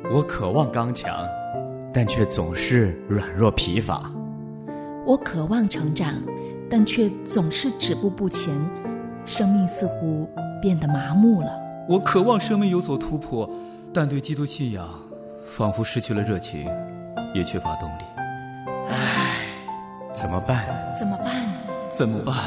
我渴望刚强，但却总是软弱疲乏。 我渴望成长，但却总是止步不前，生命似乎变得麻木了。 我渴望生命有所突破，但对基督信仰仿佛失去了热情，也缺乏动力。 唉，怎么办？ 怎么办？ 怎么办？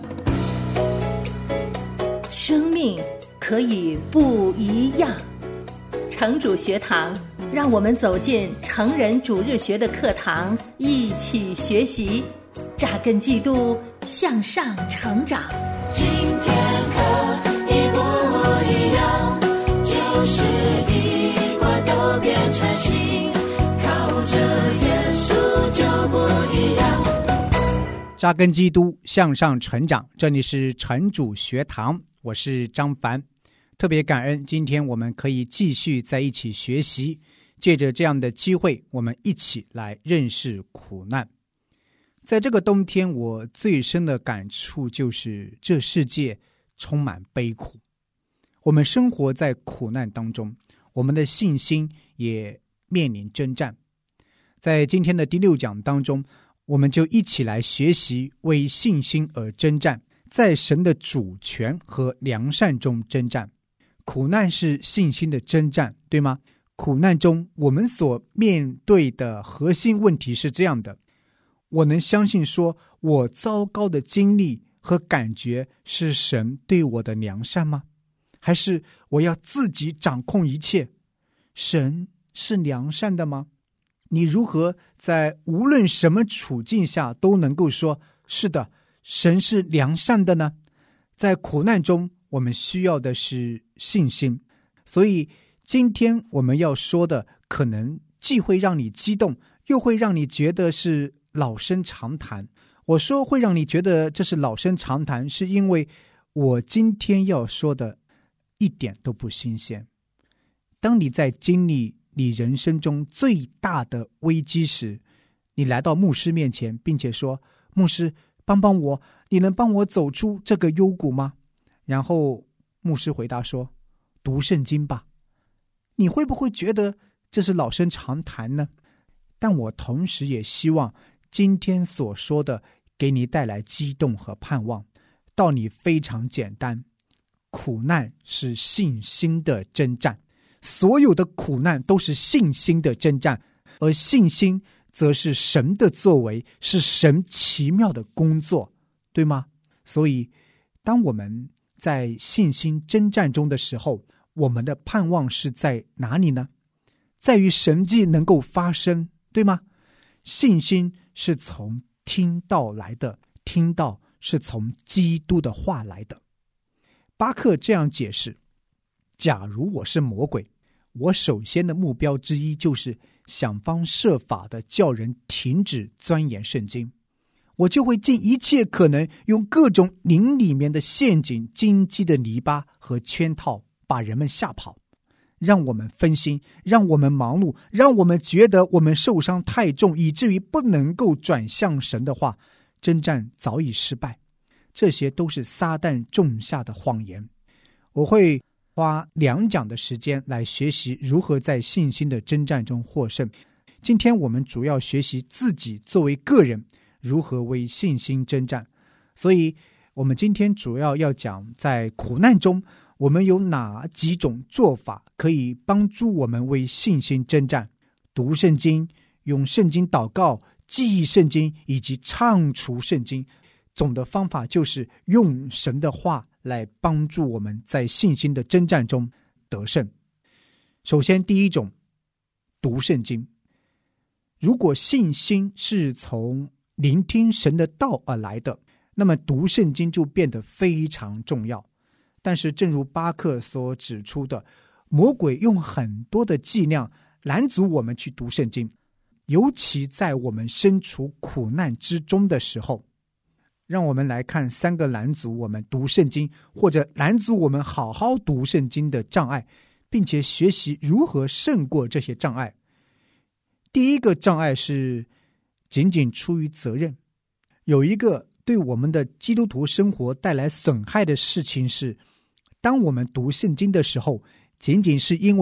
生命可以不一样。城主学堂，让我们走进成人主日学的课堂，一起学习，扎根基督，向上成长。 今天可以不一样，就是一块都变成新，靠着耶稣就不一样。 扎根基督，向上成长。这里是城主学堂，我是张凡。特别感恩今天我们可以继续在一起学习，借着这样的机会，我们一起来认识苦难。在这个冬天，我最深的感触就是这世界充满悲苦，我们生活在苦难当中，我们的信心也面临征战。在今天的第6讲当中，我们就一起来学习为信心而征战，在神的主权和良善中征战。苦难是信心的征战，对吗？苦难中我们所面对的核心问题是这样的：我能相信说我糟糕的经历和感觉是神对我的良善吗？还是我要自己掌控一切？神是良善的吗？你如何在无论什么处境下都能够说是的，神是良善的呢？在苦难中我们需要的是信心，所以今天我们要说的可能既会让你激动，又会让你觉得是老生常谈。我说会让你觉得这是老生常谈，是因为我今天要说的一点都不新鲜。当你在经历你人生中最大的危机时，你来到牧师面前，并且说：牧师，帮帮我，你能帮我走出这个幽谷吗？然后牧师回答说：读圣经吧。你会不会觉得这是老生常谈呢？但我同时也希望今天所说的给你带来激动和盼望。道理非常简单，苦难是信心的征战，所有的苦难都是信心的征战，而信心则是神的作为，是神奇妙的工作，对吗？所以当我们在信心征战中的时候，我们的盼望是在哪里呢？在于神迹能够发生，对吗？信心是从听道来的，听道是从基督的话来的。巴克这样解释：假如我是魔鬼，我首先的目标之一就是想方设法的叫人停止钻研圣经，我就会尽一切可能用各种灵里面的陷阱、荆棘的泥巴和圈套把人们吓跑，让我们分心，让我们忙碌，让我们觉得我们受伤太重，以至于不能够转向神的话，征战早已失败。这些都是撒旦种下的谎言。我会花2讲的时间来学习如何在信心的征战中获胜。今天我们主要学习自己作为个人如何为信心征战，所以我们今天主要讲在苦难中我们有哪几种做法可以帮助我们为信心征战。读圣经、用圣经祷告、记忆圣经以及唱出圣经，总的方法就是用神的话来帮助我们在信心的征战中得胜。首先第一种，读圣经。如果信心是从聆听神的道而来的，那么读圣经就变得非常重要。但是正如巴克所指出的，魔鬼用很多的伎俩拦阻我们去读圣经，尤其在我们身处苦难之中的时候。让我们来看3个拦阻我们读圣经，或者拦阻我们好好读圣经的障碍，并且学习如何胜过这些障碍。第一个障碍是仅仅出于责任。有一个对我们的基督徒生活带来损害的事情是，当我们读圣经的时候，仅仅是因为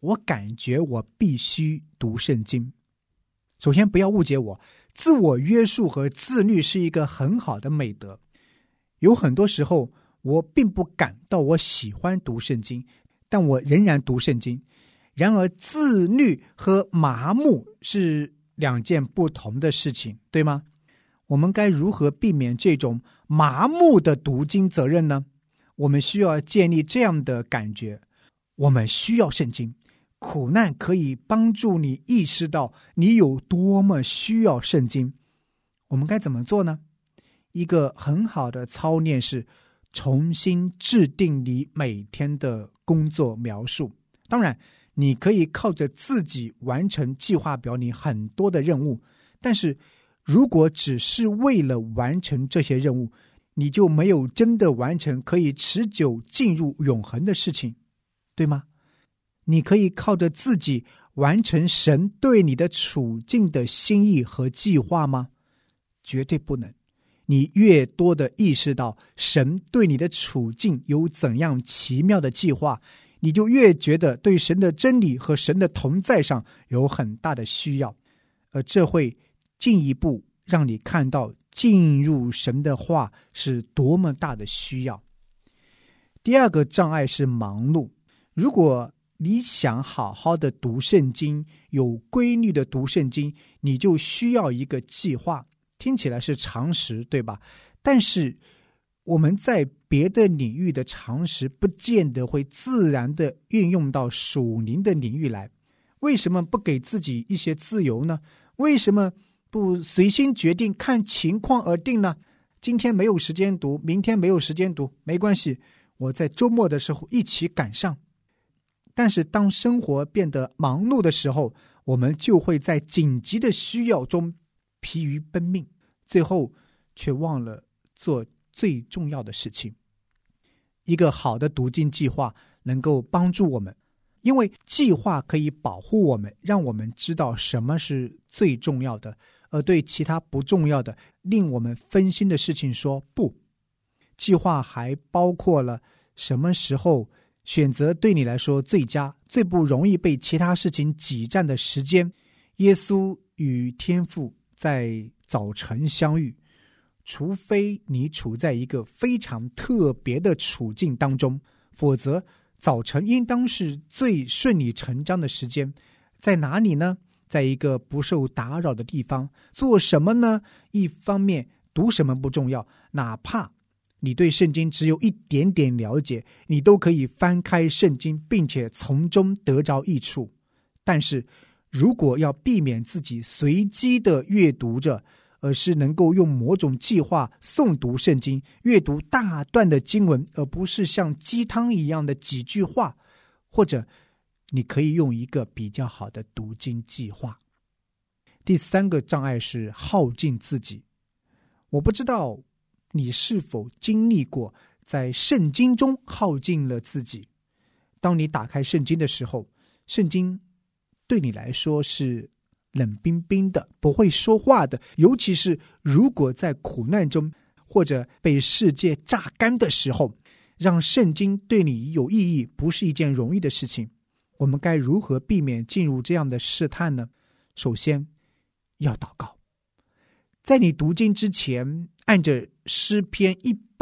我感觉我必须读圣经。首先不要误解我，自我约束和自律是一个很好的美德。有很多时候我并不感到我喜欢读圣经，但我仍然读圣经。然而自律和麻木是两件不同的事情，对吗？我们该如何避免这种麻木的读经责任呢？我们需要建立这样的感觉，我们需要圣经。苦难可以帮助你意识到你有多么需要圣经。我们该怎么做呢？一个很好的操练是重新制定你每天的工作描述。当然你可以靠着自己完成计划表里很多的任务，但是如果只是为了完成这些任务，你就没有真的完成可以持久进入永恒的事情，对吗？你可以靠着自己完成神对你的处境的心意和计划吗？绝对不能。你越多的意识到神对你的处境有怎样奇妙的计划，你就越觉得对神的真理和神的同在上有很大的需要，而这会进一步让你看到进入神的话是多么大的需要。第二个障碍是忙碌。如果你想好好的读圣经，有规律的读圣经，你就需要一个计划。听起来是常识，对吧？但是我们在别的领域的常识不见得会自然的运用到属灵的领域来。为什么不给自己一些自由呢？为什么不随心决定，看情况而定呢？今天没有时间读，明天没有时间读，没关系，我在周末的时候一起赶上。但是当生活变得忙碌的时候，我们就会在紧急的需要中疲于奔命，最后却忘了做最重要的事情。一个好的读经计划能够帮助我们，因为计划可以保护我们，让我们知道什么是最重要的，而对其他不重要的令我们分心的事情说不。计划还包括了什么时候选择对你来说最佳、最不容易被其他事情挤占的时间。耶稣与天父在早晨相遇，除非你处在一个非常特别的处境当中，否则早晨应当是最顺理成章的时间。在哪里呢？在一个不受打扰的地方。做什么呢？一方面读什么不重要，哪怕你对圣经只有一点点了解，你都可以翻开圣经，并且从中得着益处。但是如果要避免自己随机的阅读着，而是能够用某种计划诵读圣经，阅读大段的经文，而不是像鸡汤一样的几句话，或者你可以用一个比较好的读经计划。第三个障碍是耗尽自己。我不知道你是否经历过在圣经中耗尽了自己。当你打开圣经的时候，圣经对你来说是冷冰冰的，不会说话的，尤其是如果在苦难中或者被世界榨干的时候，让圣经对你有意义不是一件容易的事情。我们该如何避免进入这样的试探呢？首先要祷告。在你读经之前，按着诗篇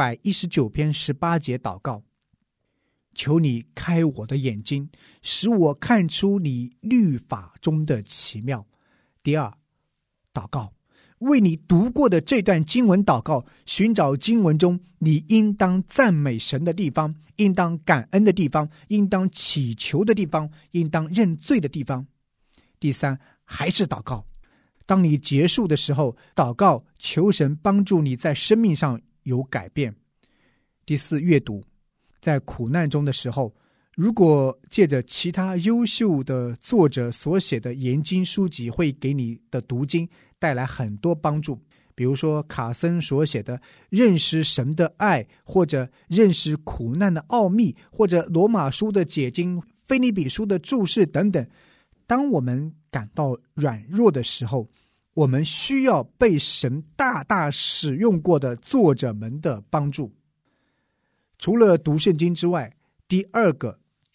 119篇18节祷告，求你开我的眼睛，使我看出你律法中的奇妙。第二，祷告，为你读过的这段经文祷告，寻找经文中你应当赞美神的地方，应当感恩的地方，应当祈求的地方，应当认罪的地方。第三，还是祷告。当你结束的时候，祷告，求神帮助你在生命上有改变。第四，阅读。在苦难中的时候，如果借着其他优秀的作者所写的研经书籍，会给你的读经带来很多帮助。比如说卡森所写的《认识神的爱》，或者认识苦难的奥秘，或者罗马书的解经、腓立比书的注释等等。当我们感到软弱的时候，我们需要被神大大使用过的作者们的帮助。除了读圣经之外，第二个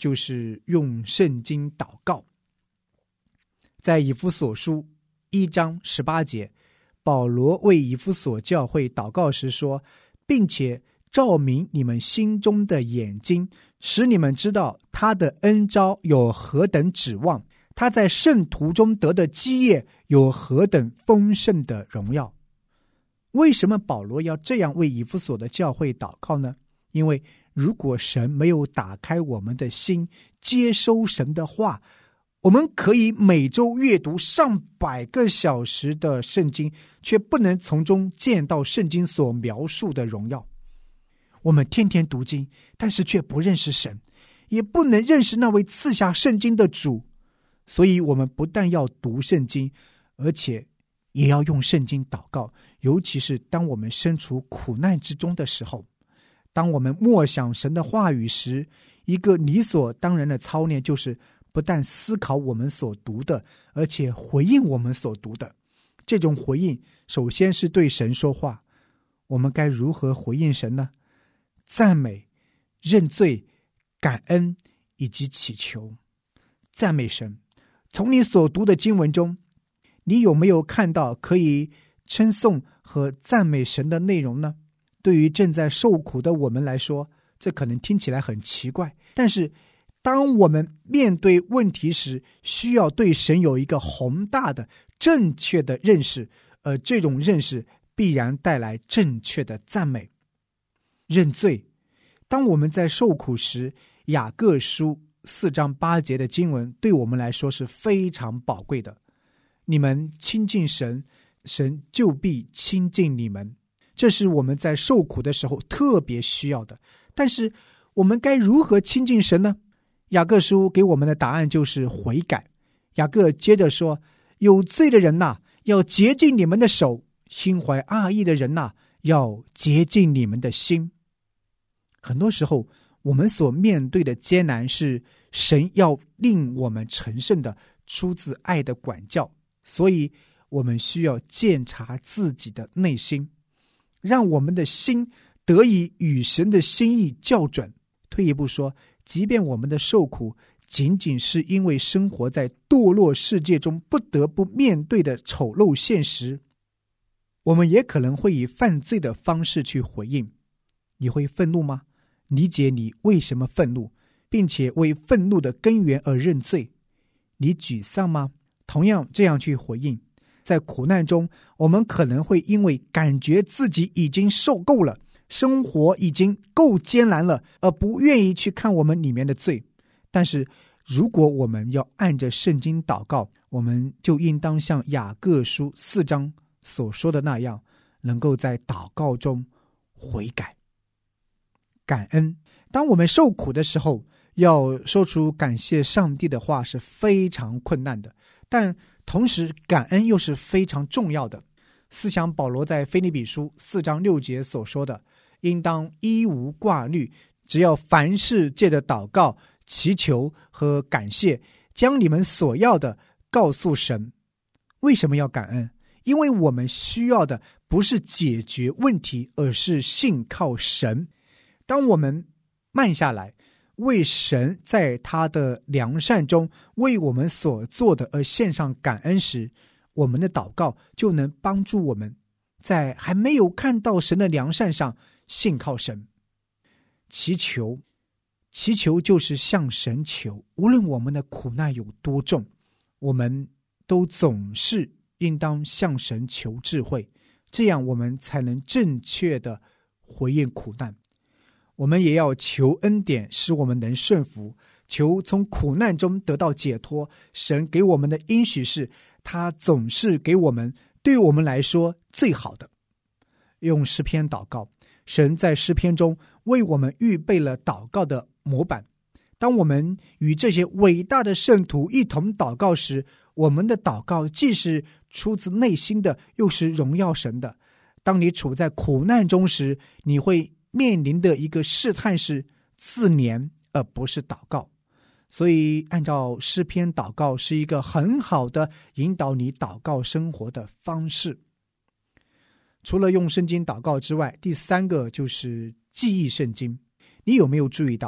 就是用圣经祷告。在以弗所书1章18节，保罗为以弗所教会祷告时说，并且照明你们心中的眼睛，使你们知道他的恩召有何等指望，他在圣徒中得的基业有何等丰盛的荣耀。为什么保罗要这样为以弗所的教会祷告呢？因为如果神没有打开我们的心，接收神的话，我们可以每周阅读上百个小时的圣经，却不能从中见到圣经所描述的荣耀。我们天天读经，但是却不认识神，也不能认识那位赐下圣经的主。所以我们不但要读圣经，而且也要用圣经祷告，尤其是当我们身处苦难之中的时候，当我们默想神的话语时，一个理所当然的操练就是不但思考我们所读的，而且回应我们所读的。这种回应首先是对神说话，我们该如何回应神呢？赞美、认罪、感恩以及祈求。赞美神，从你所读的经文中，你有没有看到可以称颂和赞美神的内容呢？对于正在受苦的我们来说，这可能听起来很奇怪，但是当我们面对问题时，需要对神有一个宏大的正确的认识，而这种认识必然带来正确的赞美。认罪，当我们在受苦时，雅各书4章8节的经文对我们来说是非常宝贵的。你们亲近神，神就必亲近你们，这是我们在受苦的时候特别需要的。但是我们该如何亲近神呢？雅各书给我们的答案就是悔改。雅各接着说，有罪的人哪，要洁净你们的手；心怀恶意的人哪，要洁净你们的心。很多时候我们所面对的艰难是神要令我们成圣的，出自爱的管教，所以我们需要鉴察自己的内心，让我们的心得以与神的心意校准。退一步说，即便我们的受苦仅仅是因为生活在堕落世界中不得不面对的丑陋现实，我们也可能会以犯罪的方式去回应。你会愤怒吗？理解你为什么愤怒，并且为愤怒的根源而认罪。你沮丧吗？同样这样去回应。在苦难中，我们可能会因为感觉自己已经受够了，生活已经够艰难了，而不愿意去看我们里面的罪。但是如果我们要按着圣经祷告，我们就应当像雅各书4章所说的那样，能够在祷告中悔改。感恩，当我们受苦的时候，要说出感谢上帝的话是非常困难的，但同时感恩又是非常重要的。思想保罗在腓立比书4章6节所说的，应当一无挂虑，只要凡事借着祷告、祈求和感谢，将你们所要的告诉神。为什么要感恩？因为我们需要的不是解决问题，而是信靠神。当我们慢下来，为神在他的良善中为我们所做的而献上感恩时，我们的祷告就能帮助我们在还没有看到神的良善上信靠神。祈求就是向神求，无论我们的苦难有多重，我们都总是应当向神求智慧，这样我们才能正确的回应苦难。我们也要求恩典，使我们能顺服，求从苦难中得到解脱。神给我们的应许是，他总是给我们对我们来说最好的。用诗篇祷告，神在诗篇中为我们预备了祷告的模板。当我们与这些伟大的圣徒一同祷告时，我们的祷告既是出自内心的，又是荣耀神的。当你处在苦难中时，你会面临的一个试探是自怜，而不是祷告。所以按照诗篇祷告是一个很好的引导你祷告生活的方式。除了用圣经祷告之外，第三个就是记忆圣经。你有没有注意到，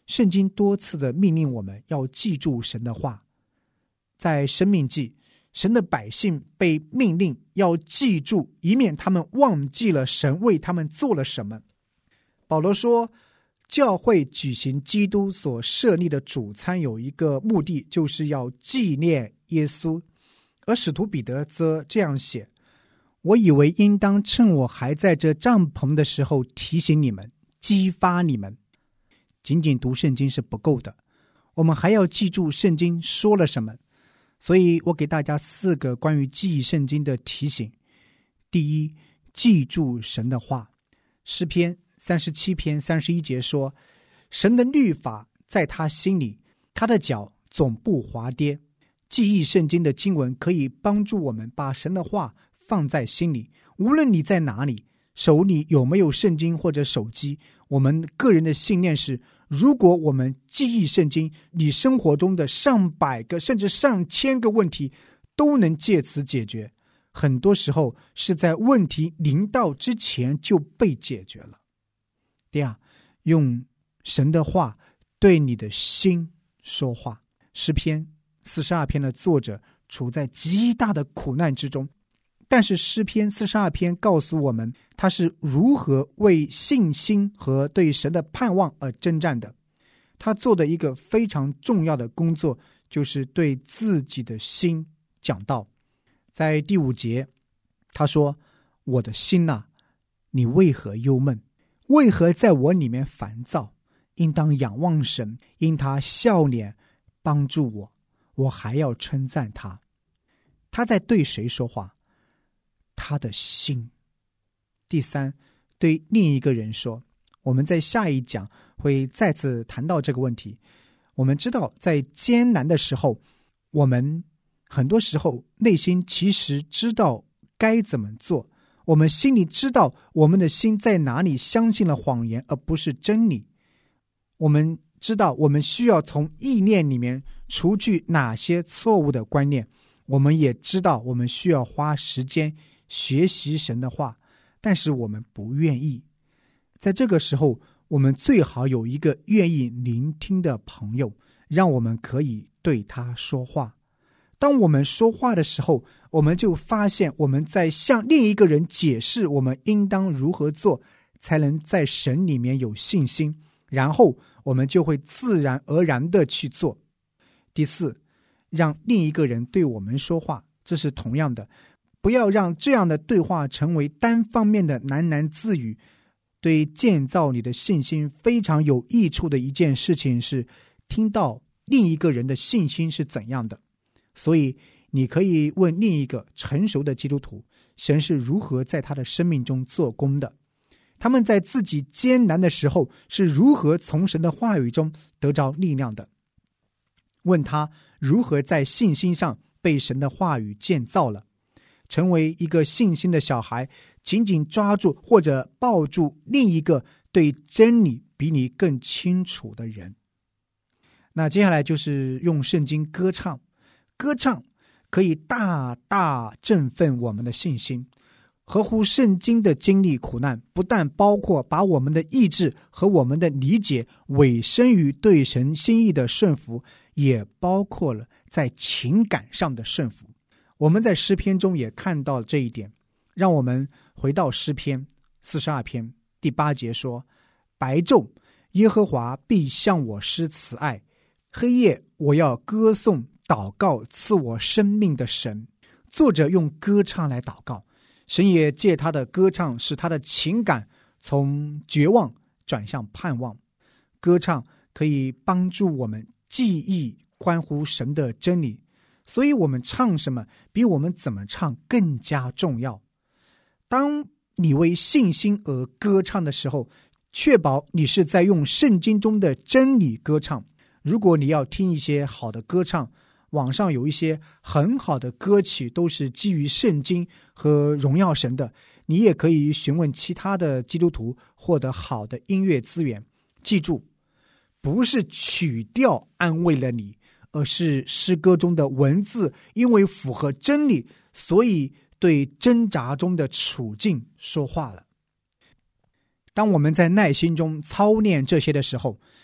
圣经多次的命令我们要记住神的话。在申命记，神的百姓被命令要记住，以免他们忘记了神为他们做了什么。保罗说，教会举行基督所设立的主餐有一个目的，就是要纪念耶稣。而使徒彼得则这样写，我以为应当趁我还在这帐篷的时候提醒你们，激发你们。仅仅读圣经是不够的，我们还要记住圣经说了什么。所以我给大家4个关于记忆圣经的提醒。第一，记住神的话。诗篇37篇31节说，神的律法在他心里，他的脚总不滑跌。记忆圣经的经文可以帮助我们把神的话放在心里，无论你在哪里，手里有没有圣经或者手机，我们个人的信念是，如果我们记忆圣经，你生活中的上百个甚至上千个问题都能借此解决。很多时候是在问题临到之前就被解决了。第二，用神的话对你的心说话。诗篇42篇的作者处在极大的苦难之中，但是诗篇42篇告诉我们他是如何为信心和对神的盼望而征战的。他做的一个非常重要的工作，就是对自己的心讲道。在第5节他说，我的心啊，你为何忧闷？为何在我里面烦躁？应当仰望神，因他笑脸帮助我，我还要称赞他。他在对谁说话？他的心。第三，对另一个人说。我们在下一讲会再次谈到这个问题。我们知道在艰难的时候，我们很多时候内心其实知道该怎么做，我们心里知道我们的心在哪里相信了谎言而不是真理。我们知道我们需要从意念里面除去哪些错误的观念，我们也知道我们需要花时间学习神的话，但是我们不愿意。在这个时候，我们最好有一个愿意聆听的朋友，让我们可以对他说话。当我们说话的时候，我们就发现我们在向另一个人解释我们应当如何做，才能在神里面有信心，然后我们就会自然而然的去做。第四，让另一个人对我们说话，这是同样的，不要让这样的对话成为单方面的喃喃自语。对建造你的信心非常有益处的一件事情是听到另一个人的信心是怎样的。所以你可以问另一个成熟的基督徒，神是如何在他的生命中做工的，他们在自己艰难的时候是如何从神的话语中得着力量的。问他如何在信心上被神的话语建造了，成为一个信心的小孩，紧紧抓住或者抱住另一个对真理比你更清楚的人。那接下来就是用圣经歌唱。歌唱可以大大振奋我们的信心。合乎圣经的经历苦难，不但包括把我们的意志和我们的理解委身于对神心意的顺服，也包括了在情感上的顺服。我们在诗篇中也看到这一点。让我们回到诗篇42篇第8节说，白昼耶和华必向我施慈爱，黑夜我要歌颂祷告赐我生命的神。作者用歌唱来祷告，神也借他的歌唱使他的情感从绝望转向盼望。歌唱可以帮助我们记忆关乎神的真理，所以我们唱什么比我们怎么唱更加重要。当你为信心而歌唱的时候，确保你是在用圣经中的真理歌唱。如果你要听一些好的歌唱，网上有一些很好的歌曲都是基于圣经和荣耀神的，你也可以询问其他的基督徒获得好的音乐资源。记住，不是曲调安慰了你，而是诗歌中的文字因为符合真理，所以对挣扎中的处境说话了。当我们在耐心中操练这些的时候，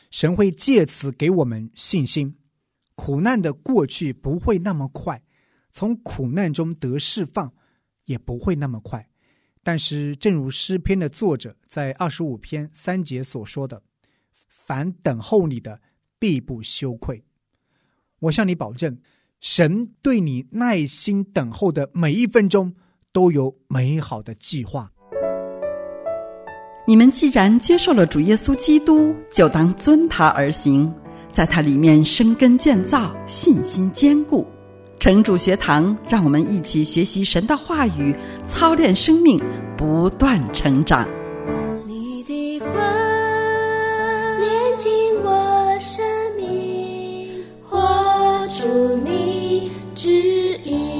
神会借此给我们信心。苦难的过去不会那么快，从苦难中得释放也不会那么快。但是正如诗篇的作者在25篇3节所说的，凡等候你的必不羞愧。我向你保证，神对你耐心等候的每一分钟都有美好的计划。 你们既然接受了主耶稣基督，就当遵他而行，在他里面生根建造，信心坚固。城主学堂，让我们一起学习神的话语，操练生命，不断成长。 你的话炼净我生命，活出你旨意。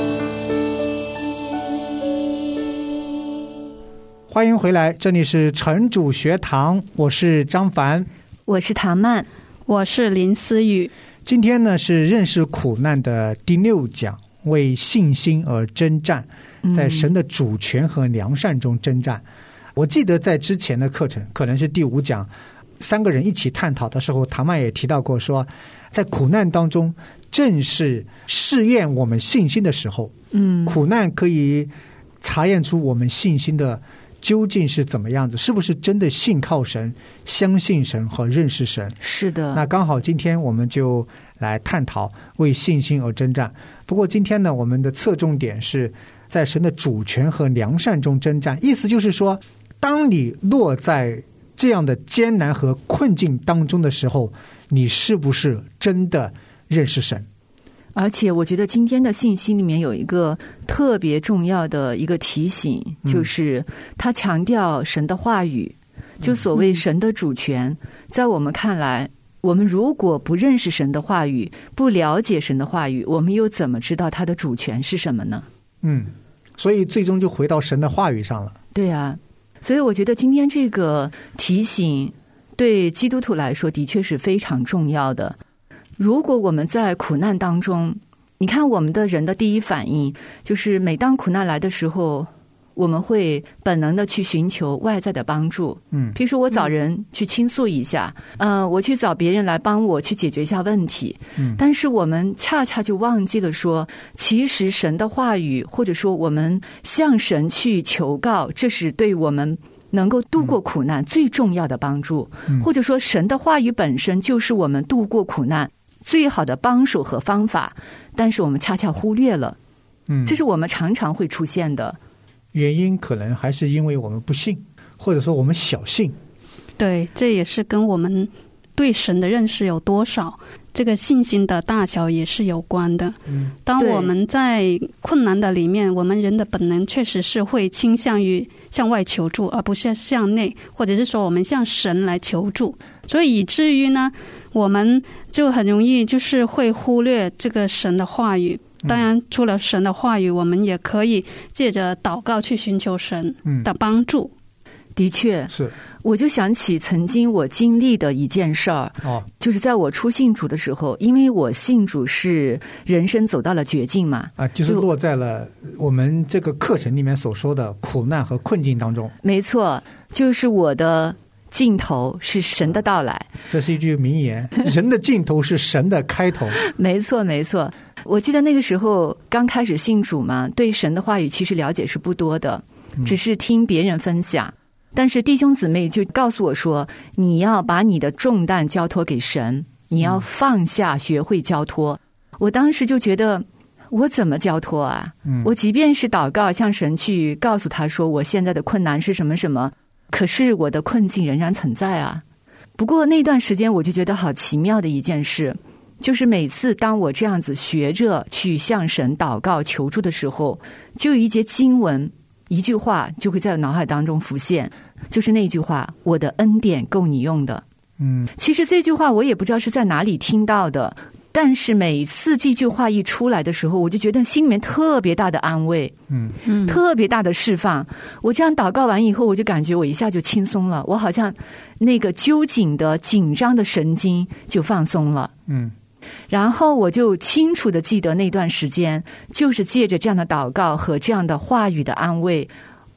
欢迎回来，这里是城主学堂，我是张凡， 我是唐曼， 我是林思雨。 今天呢是认识苦难的第6讲，为信心而征战，在神的主权和良善中征战。我记得在之前的课程，可能是第5讲，3个人一起探讨的时候，唐曼也提到过说，在苦难当中正是试验我们信心的时候。苦难可以查验出我们信心的究竟是怎么样子，是不是真的信靠神、相信神和认识神？ 是的。 那刚好今天我们就来探讨为信心而征战。不过今天呢，我们的侧重点是在神的主权和良善中征战，意思就是说，当你落在这样的艰难和困境当中的时候，你是不是真的认识神？ 而且我觉得今天的信息里面有一个特别重要的一个提醒，就是他强调神的话语，就所谓神的主权。在我们看来，我们如果不认识神的话语，不了解神的话语，我们又怎么知道他的主权是什么呢？ 所以最终就回到神的话语上了。 对啊，所以我觉得今天这个提醒对基督徒来说的确是非常重要的。如果我们在苦难当中，你看我们的人的第一反应就是每当苦难来的时候，我们会本能的去寻求外在的帮助。譬如说我找人去倾诉一下，我去找别人来帮我去解决一下问题。但是我们恰恰就忘记了说，其实神的话语，或者说我们向神去求告，这是对我们能够度过苦难最重要的帮助。或者说神的话语本身就是我们度过苦难最好的帮手和方法，但是我们恰恰忽略了。这是我们常常会出现的原因，可能还是因为我们不信，或者说我们小信。 对，这也是跟我们对神的认识有多少，这个信心的大小也是有关的。当我们在困难的里面，我们人的本能确实是会倾向于向外求助，而不是向内，或者是说我们向神来求助。所以以至于呢，我们就很容易就是会忽略这个神的话语。当然除了神的话语，我们也可以借着祷告去寻求神的帮助。 的确是， 我就想起曾经我经历的一件事儿，就是在我初信主的时候，因为我信主是人生走到了绝境嘛， 就是落在了我们这个课程里面所说的苦难和困境当中。 没错，就是我的尽头是神的到来。 这是一句名言，人的尽头是神的开头。 没错没错，我记得那个时候刚开始信主嘛，对神的话语其实了解是不多的，只是听别人分享。但是弟兄姊妹就告诉我说，你要把你的重担交托给神，你要放下，学会交托。我当时就觉得，我怎么交托啊？我即便是祷告向神去告诉他说我现在的困难是什么什么，可是我的困境仍然存在啊。不过那段时间我就觉得好奇妙的一件事，就是每次当我这样子学着去向神祷告求助的时候，就有一节经文，一句话就会在我脑海当中浮现，就是那句话，我的恩典够你用的。其实这句话我也不知道是在哪里听到的，但是每次这句话一出来的时候，我就觉得心里面特别大的安慰，特别大的释放。我这样祷告完以后，我就感觉我一下就轻松了，我好像那个揪紧的紧张的神经就放松了。然后我就清楚的记得那段时间，就是借着这样的祷告和这样的话语的安慰，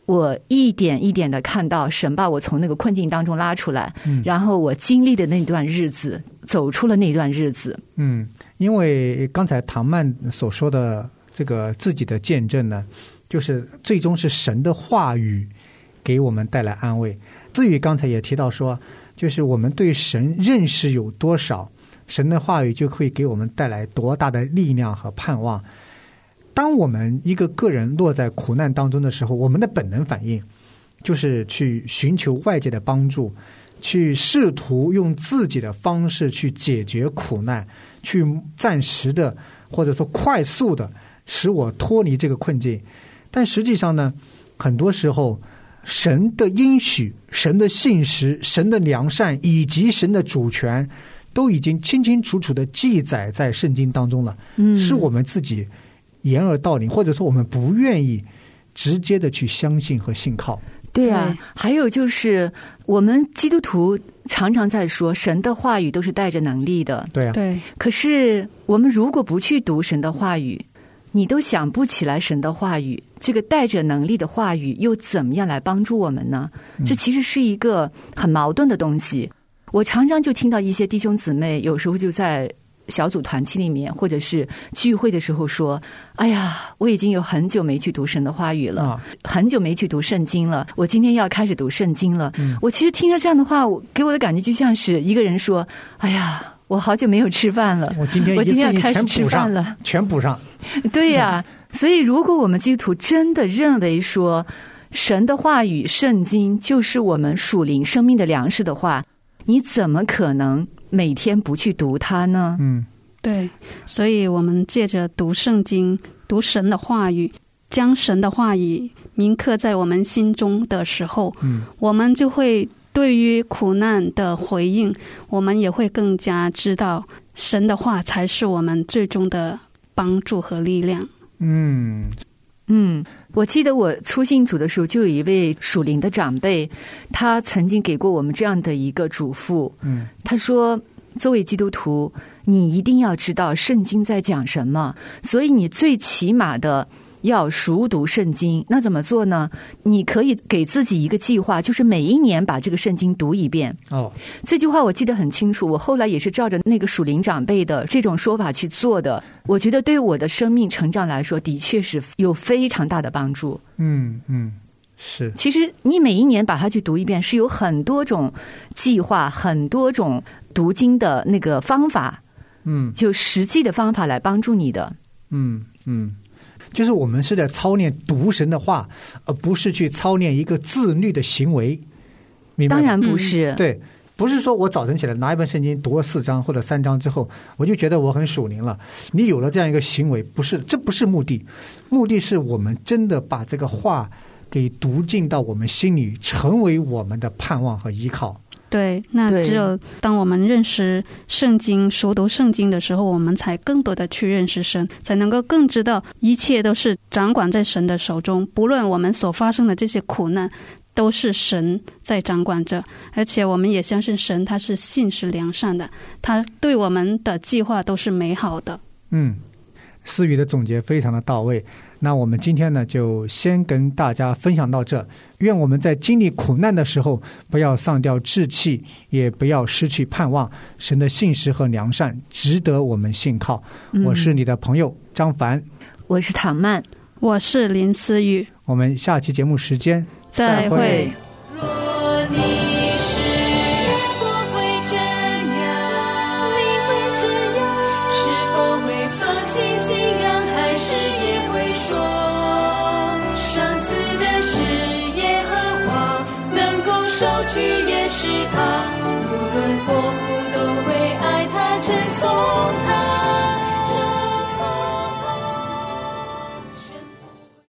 我一点一点的看到神把我从那个困境当中拉出来，然后我经历的那段日子，走出了那段日子。 因为刚才唐曼所说的这个自己的见证呢，就是最终是神的话语给我们带来安慰。至于刚才也提到说，就是我们对神认识有多少，神的话语就会给我们带来多大的力量和盼望。当我们一个个人落在苦难当中的时候，我们的本能反应就是去寻求外界的帮助，去试图用自己的方式去解决苦难，去暂时的或者说快速的使我脱离这个困境。但实际上呢，很多时候神的应许、神的信实、神的良善以及神的主权都已经清清楚楚的记载在圣经当中了，是我们自己掩耳盗铃，或者说我们不愿意直接的去相信和信靠。 对啊，还有就是我们基督徒常常在说神的话语都是带着能力的。 对啊， 对。 可是我们如果不去读神的话语，你都想不起来神的话语，这个带着能力的话语又怎么样来帮助我们呢？这其实是一个很矛盾的东西。我常常就听到一些弟兄姊妹有时候就在小组团契里面或者是聚会的时候说，哎呀，我已经有很久没去读神的话语了，很久没去读圣经了，我今天要开始读圣经了。我其实听着这样的话，给我的感觉就像是一个人说，哎呀，我好久没有吃饭了，我今天要开始吃饭了， 全补上。 对呀，所以如果我们基督徒真的认为说神的话语圣经就是我们属灵生命的粮食的话，你怎么可能每天不去读它呢？ 对，所以我们借着读圣经、读神的话语，将神的话语铭刻在我们心中的时候，我们就会对于苦难的回应，我们也会更加知道神的话才是我们最终的帮助和力量。 我记得我初信主的时候，就有一位属灵的长辈，他曾经给过我们这样的一个嘱咐。他说，作为基督徒，你一定要知道圣经在讲什么，所以你最起码的要熟读圣经。那怎么做呢？你可以给自己一个计划，就是每一年把这个圣经读一遍。这句话我记得很清楚，我后来也是照着那个属灵长辈的这种说法去做的。我觉得对我的生命成长来说，的确是有非常大的帮助。 是。 其实你每一年把它去读一遍，是有很多种计划，很多种读经的那个方法，就实际的方法来帮助你的。 就是我们是在操练读神的话，而不是去操练一个自律的行为，明白吗？ 当然不是。 对，不是说我早晨起来拿一本圣经读了4章或者3章之后，我就觉得我很属灵了。你有了这样一个行为，不是，这不是目的。目的是我们真的把这个话给读进到我们心里，成为我们的盼望和依靠。 对，那只有当我们认识圣经、熟读圣经的时候，我们才更多的去认识神，才能够更知道一切都是掌管在神的手中，不论我们所发生的这些苦难都是神在掌管着。而且我们也相信神他是信实良善的，他对我们的计划都是美好的。 思雨的总结非常的到位。那我们今天呢，就先跟大家分享到这。愿我们在经历苦难的时候，不要丧掉志气，也不要失去盼望。神的信实和良善值得我们信靠。我是你的朋友张凡， 我是唐曼， 我是林思雨。 我们下期节目时间再会。 若你是我会这样，你会这样，是否会放弃信仰，还是也会说，上次的是耶和华，能够收取也是他，无论